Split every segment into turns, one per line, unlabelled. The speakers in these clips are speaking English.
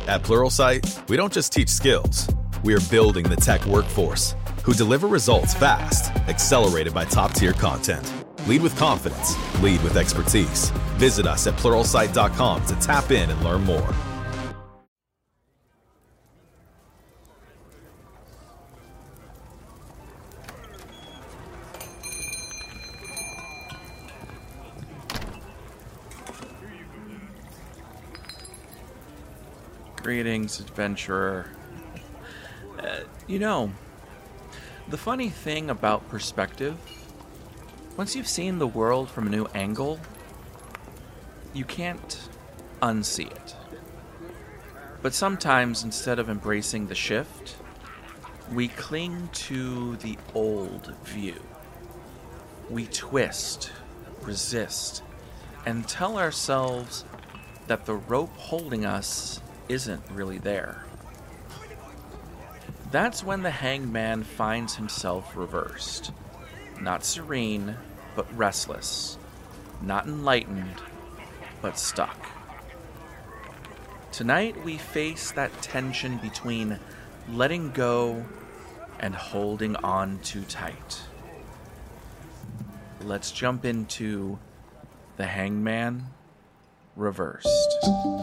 At Pluralsight, we don't just teach skills. We are building the tech workforce who deliver results fast, accelerated by top-tier content. Lead with confidence. Lead with expertise. Visit us at Pluralsight.com to tap in and learn more.
Greetings, adventurer. The funny thing about perspective, once you've seen the world from a new angle, you can't unsee it. But sometimes, instead of embracing the shift, we cling to the old view. We twist, resist, and tell ourselves that the rope holding us isn't really there. That's when the hangman finds himself reversed. Not serene, but restless. Not enlightened, but stuck. Tonight we face that tension between letting go and holding on too tight. Let's jump into The Hangman Reversed.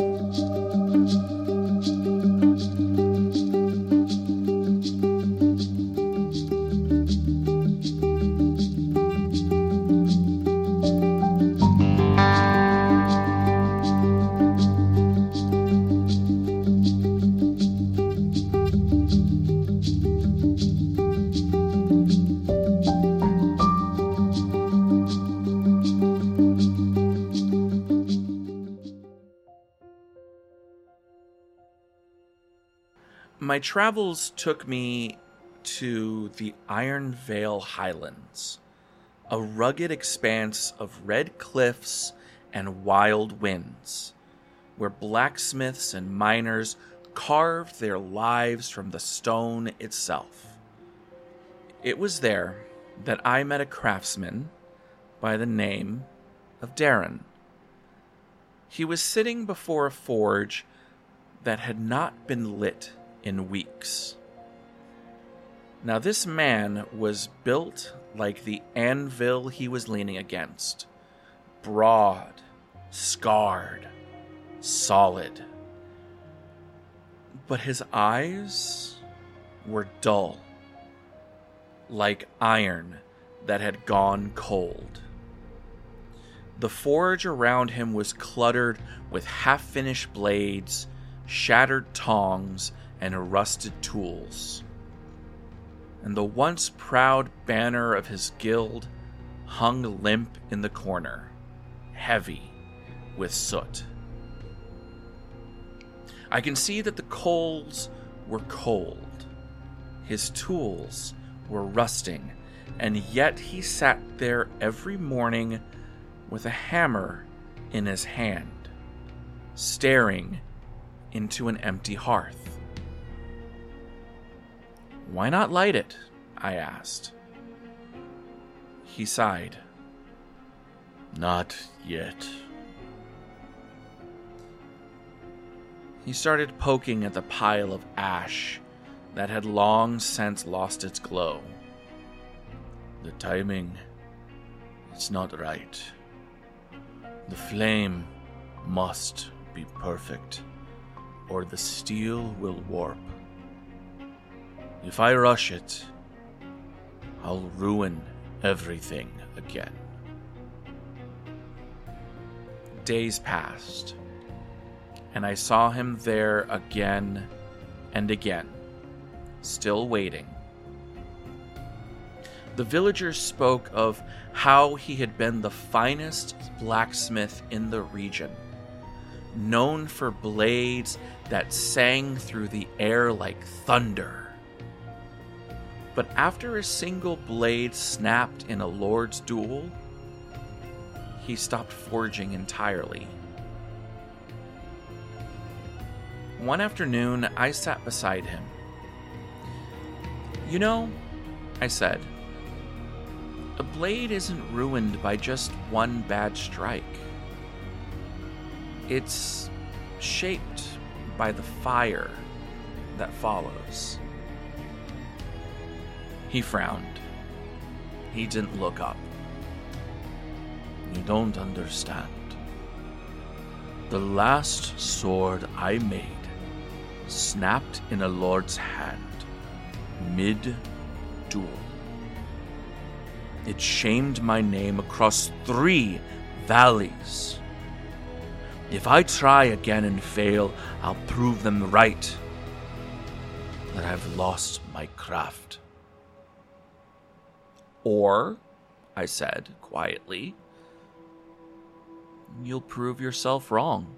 My travels took me to the Iron Vale Highlands, a rugged expanse of red cliffs and wild winds, where blacksmiths and miners carved their lives from the stone itself. It was there that I met a craftsman by the name of Darren. He was sitting before a forge that had not been lit in weeks. Now this man was built like the anvil he was leaning against. Broad, scarred, solid. But his eyes were dull, like iron that had gone cold. The forge around him was cluttered with half-finished blades, shattered tongs, and rusted tools. And the once proud banner of his guild hung limp in the corner, heavy with soot. I can see that the coals were cold. His tools were rusting, and yet he sat there every morning with a hammer in his hand, staring into an empty hearth. "Why not light it?" I asked. He sighed. "Not yet." He started poking at the pile of ash that had long since lost its glow. "The timing, it's not right. The flame must be perfect, or the steel will warp. If I rush it, I'll ruin everything again." Days passed, and I saw him there again and again, still waiting. The villagers spoke of how he had been the finest blacksmith in the region, known for blades that sang through the air like thunder. But after a single blade snapped in a lord's duel, he stopped forging entirely. One afternoon, I sat beside him. "You know," I said, "a blade isn't ruined by just one bad strike. It's shaped by the fire that follows. He frowned. He didn't look up. You don't understand. The last sword I made snapped in a lord's hand, mid-duel. It shamed my name across 3 valleys. If I try again and fail, I'll prove them right that I've lost my craft. Or, I said quietly, you'll prove yourself wrong.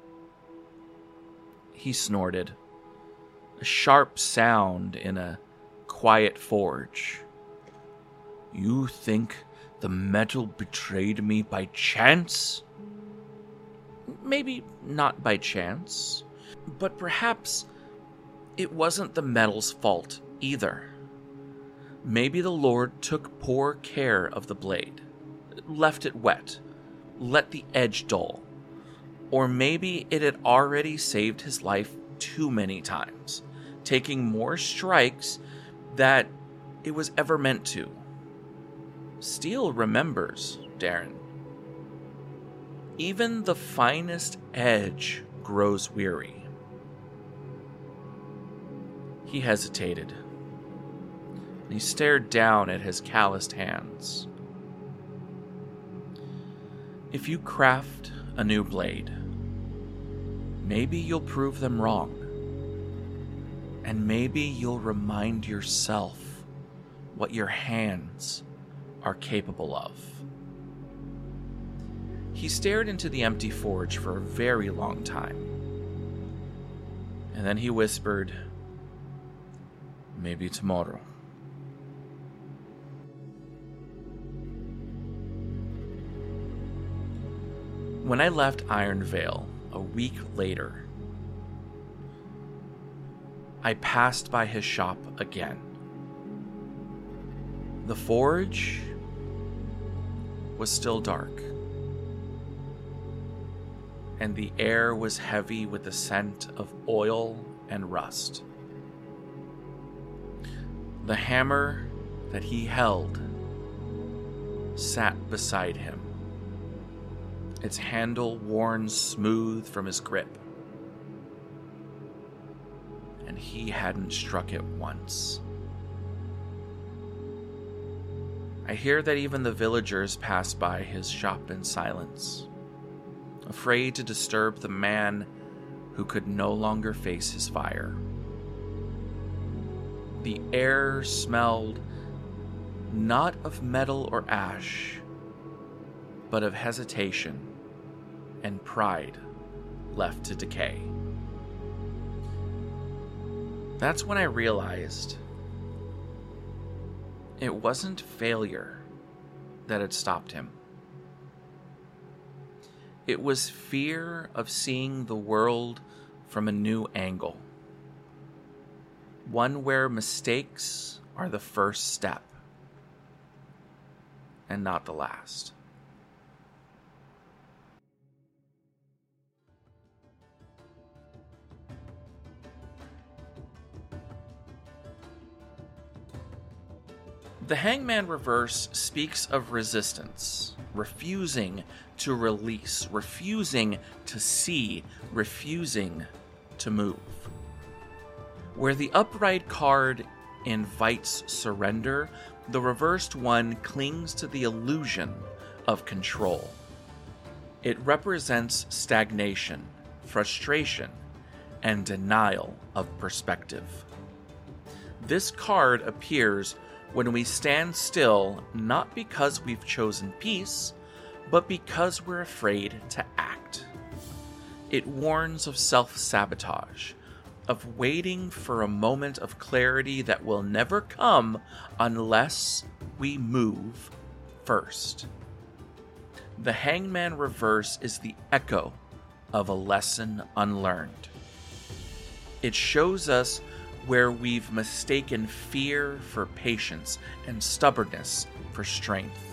He snorted, a sharp sound in a quiet forge. You think the metal betrayed me by chance? Maybe not by chance, but perhaps it wasn't the metal's fault either. Maybe the Lord took poor care of the blade, left it wet, let the edge dull, or maybe it had already saved his life too many times, taking more strikes that it was ever meant to. Steel remembers, Darren. Even the finest edge grows weary. He hesitated. He stared down at his calloused hands. If you craft a new blade, maybe you'll prove them wrong. And maybe you'll remind yourself what your hands are capable of. He stared into the empty forge for a very long time. And then he whispered, maybe tomorrow. When I left Iron Vale a week later, I passed by his shop again. The forge was still dark, and the air was heavy with the scent of oil and rust. The hammer that he held sat beside him, its handle worn smooth from his grip, and he hadn't struck it once. I hear that even the villagers pass by his shop in silence, afraid to disturb the man who could no longer face his fire. The air smelled not of metal or ash, but of hesitation and pride left to decay. That's when I realized it wasn't failure that had stopped him. It was fear of seeing the world from a new angle, one where mistakes are the first step and not the last. The Hangman Reverse speaks of resistance, refusing to release, refusing to see, refusing to move. Where the upright card invites surrender, the reversed one clings to the illusion of control. It represents stagnation, frustration, and denial of perspective. This card appears when we stand still, not because we've chosen peace, but because we're afraid to act. It warns of self-sabotage, of waiting for a moment of clarity that will never come unless we move first. The Hangman Reverse is the echo of a lesson unlearned. It shows us where we've mistaken fear for patience and stubbornness for strength.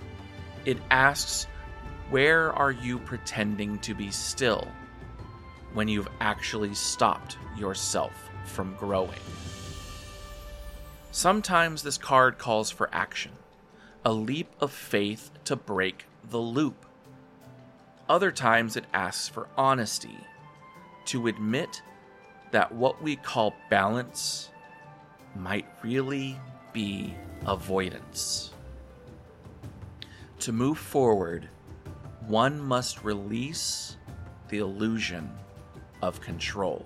It asks, where are you pretending to be still when you've actually stopped yourself from growing. Sometimes this card calls for action, a leap of faith to break the loop. Other times it asks for honesty, to admit that what we call balance might really be avoidance. To move forward, one must release the illusion of control.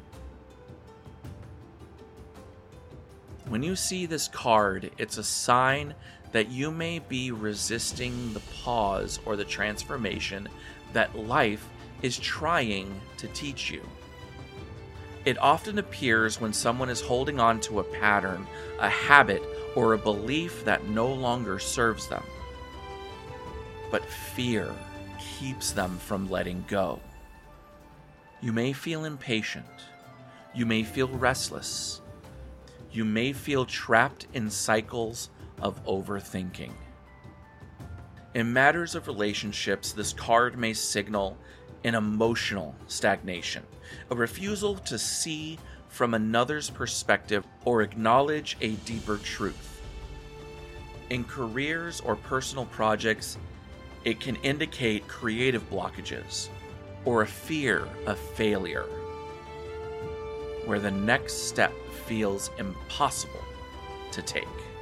When you see this card, it's a sign that you may be resisting the pause or the transformation that life is trying to teach you. It often appears when someone is holding on to a pattern, a habit, or a belief that no longer serves them. But fear keeps them from letting go. You may feel impatient. You may feel restless. You may feel trapped in cycles of overthinking. In matters of relationships, this card may signal an emotional stagnation, a refusal to see from another's perspective or acknowledge a deeper truth. In careers or personal projects, it can indicate creative blockages or a fear of failure, where the next step feels impossible to take.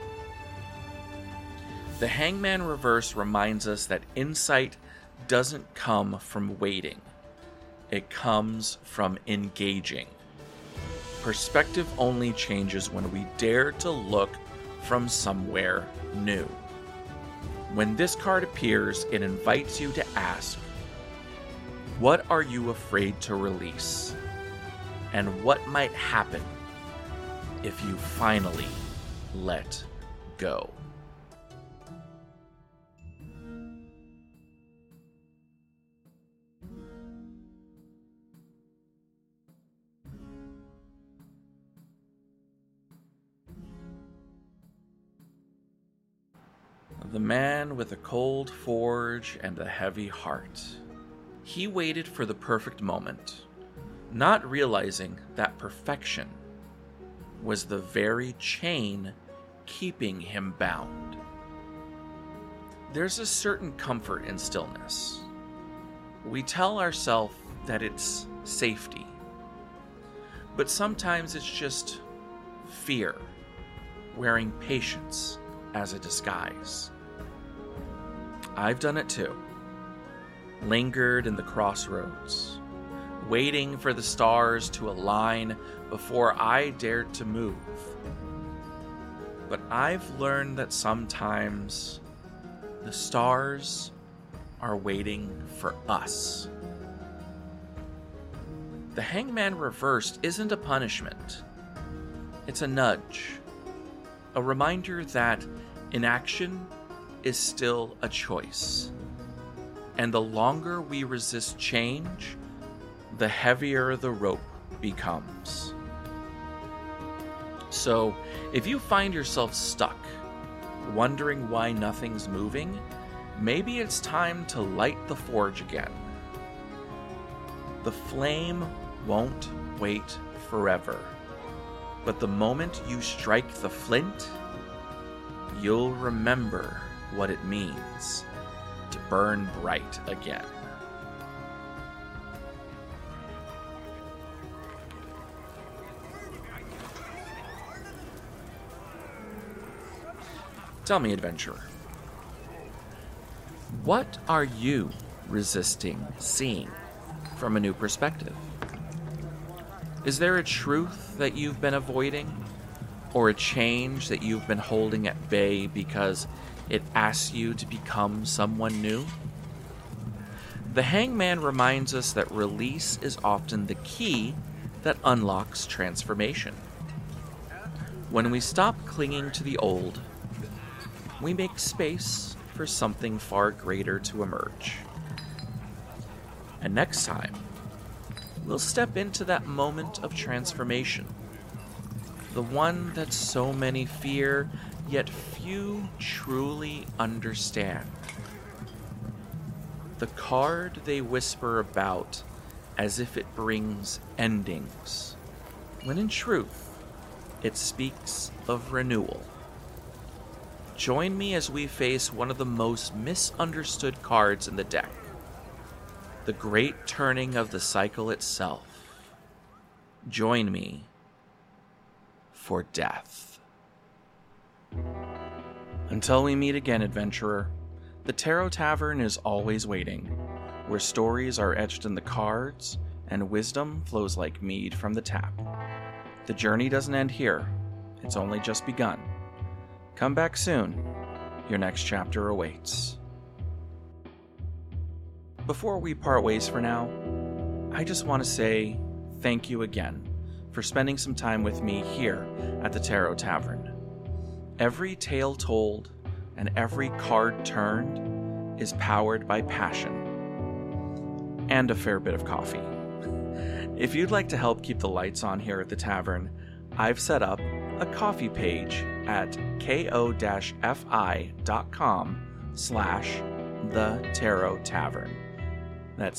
The Hangman reverse reminds us that insight doesn't come from waiting. It comes from engaging. Perspective only changes when we dare to look from somewhere new. When this card appears, it invites you to ask, what are you afraid to release? And what might happen if you finally let go? The man with a cold forge and a heavy heart. He waited for the perfect moment, not realizing that perfection was the very chain keeping him bound. There's a certain comfort in stillness. We tell ourselves that it's safety, but sometimes it's just fear wearing patience as a disguise. I've done it too. Lingered in the crossroads, waiting for the stars to align before I dared to move. But I've learned that sometimes the stars are waiting for us. The Hangman reversed isn't a punishment. It's a nudge. A reminder that inaction is still a choice. And the longer we resist change, the heavier the rope becomes. So, if you find yourself stuck, wondering why nothing's moving, maybe it's time to light the forge again. The flame won't wait forever, but the moment you strike the flint, you'll remember what it means to burn bright again. Tell me, adventurer, what are you resisting seeing from a new perspective? Is there a truth that you've been avoiding, or a change that you've been holding at bay because it asks you to become someone new? The Hangman reminds us that release is often the key that unlocks transformation. When we stop clinging to the old, we make space for something far greater to emerge. And next time, we'll step into that moment of transformation, the one that so many fear, yet few truly understand. The card they whisper about as if it brings endings, when in truth, it speaks of renewal. Join me as we face one of the most misunderstood cards in the deck, the great turning of the cycle itself. Join me for death. Until we meet again, adventurer, the Tarot Tavern is always waiting, where stories are etched in the cards and wisdom flows like mead from the tap. The journey doesn't end here, it's only just begun. Come back soon, your next chapter awaits. Before we part ways for now, I just want to say thank you again for spending some time with me here at the Tarot Tavern. Every tale told and every card turned is powered by passion and a fair bit of coffee. If you'd like to help keep the lights on here at the tavern, I've set up a coffee page at ko-fi.com/The Tarot Tavern. That's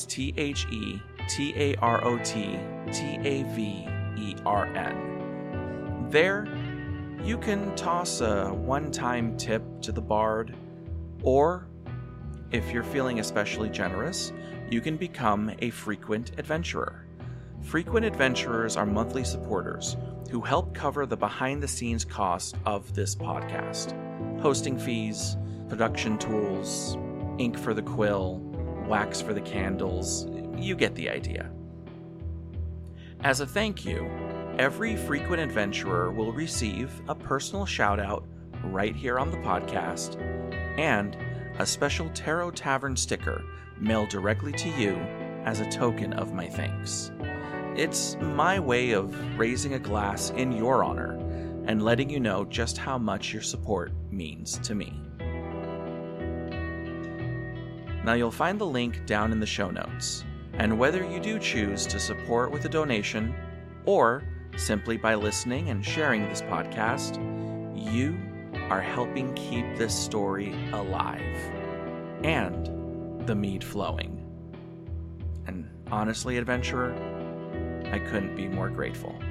TheTarotTavern. There, you can toss a one-time tip to the bard, or if you're feeling especially generous, you can become a frequent adventurer. Frequent adventurers are monthly supporters who help cover the behind-the-scenes cost of this podcast. Hosting fees, production tools, ink for the quill, wax for the candles, you get the idea. As a thank you, every frequent adventurer will receive a personal shout-out right here on the podcast and a special Tarot Tavern sticker mailed directly to you as a token of my thanks. It's my way of raising a glass in your honor and letting you know just how much your support means to me. Now you'll find the link down in the show notes, and whether you do choose to support with a donation or simply by listening and sharing this podcast, you are helping keep this story alive and the mead flowing. And honestly, adventurer, I couldn't be more grateful.